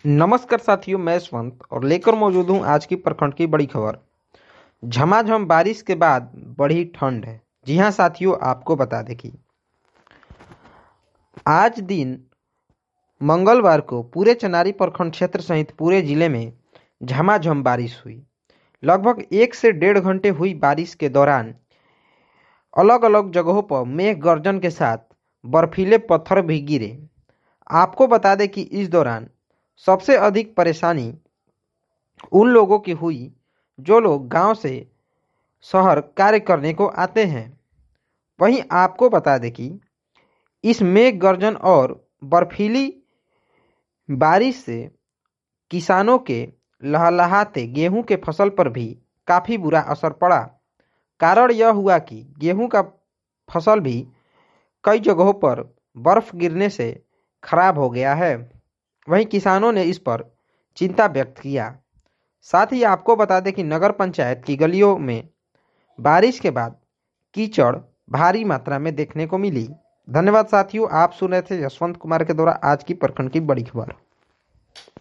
नमस्कार साथियों, मैं यशवंत और लेकर मौजूद हूँ आज की प्रखंड की बड़ी खबर। झमाझम बारिश के बाद बढ़ी ठंड है। जी हाँ साथियों, आपको बता दें कि आज दिन मंगलवार को पूरे चनारी प्रखंड क्षेत्र सहित पूरे जिले में झमाझम बारिश हुई। लगभग 1 से 1.5 घंटे हुई बारिश के दौरान अलग अलग जगहों पर मेघ गर्जन के साथ बर्फीले पत्थर भी गिरे। आपको बता दें कि इस दौरान सबसे अधिक परेशानी उन लोगों की हुई जो लोग गांव से शहर कार्य करने को आते हैं। वहीं आपको बता दें कि इस मेघ गर्जन और बर्फीली बारिश से किसानों के लहलहाते गेहूं के फसल पर भी काफ़ी बुरा असर पड़ा। कारण यह हुआ कि गेहूं का फसल भी कई जगहों पर बर्फ गिरने से खराब हो गया है। वहीं किसानों ने इस पर चिंता व्यक्त किया। साथ ही आपको बता दें कि नगर पंचायत की गलियों में बारिश के बाद कीचड़ भारी मात्रा में देखने को मिली। धन्यवाद साथियों, आप सुन रहे थे यशवंत कुमार के द्वारा आज की प्रखंड की बड़ी खबर।